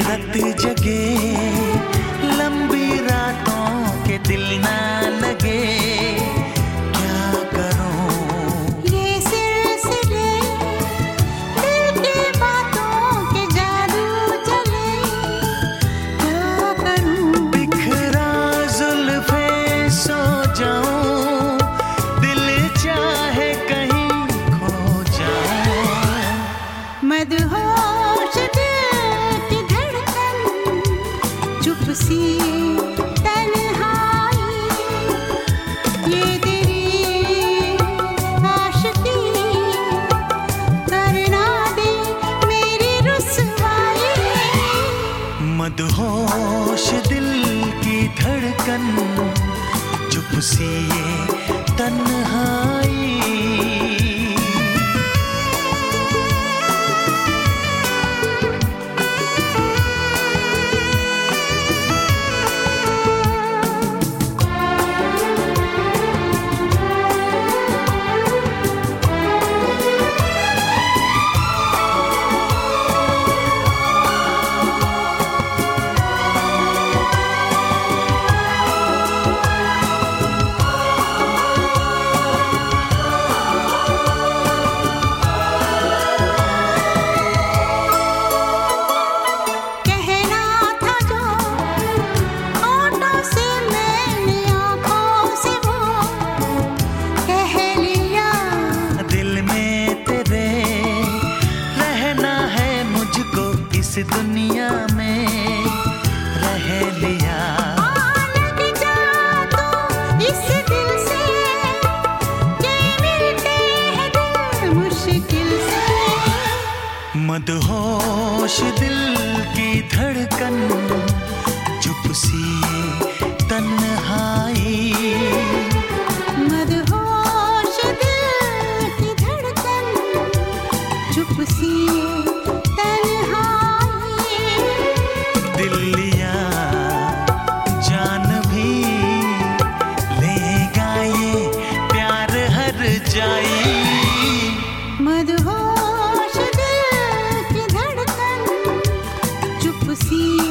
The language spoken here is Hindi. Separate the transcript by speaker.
Speaker 1: रत जगे, लंबी रातों के दिल ना लगे, क्या करूं?
Speaker 2: ये सिलसिले दिल की बातों के जादू चले, क्या करूं?
Speaker 1: बिखरा जुल्फे सो जाऊं, दिल चाहे कहीं खो जाऊं।
Speaker 2: मदहोश दिल की धड़कन, चुप सी तन्हाई, ये तेरी आशिकी करना दे मेरी रुसवाई।
Speaker 1: मदहोश दिल की धड़कन, चुप सी ये तन्हाई। इस दुनिया में रह लिया,
Speaker 2: लग जा तो इस दिल से, ये मिलते हैं दिल मुश्किल से।
Speaker 1: मदहोश दिल की धड़कन, चुप सी ये तन्हाई।
Speaker 2: मदहोश दिल की धड़कन, चुप सी
Speaker 1: दिल्लिया जान भी लेगा ये प्यार हर जाई।
Speaker 2: मदहोश दिल की धड़कन, चुप सी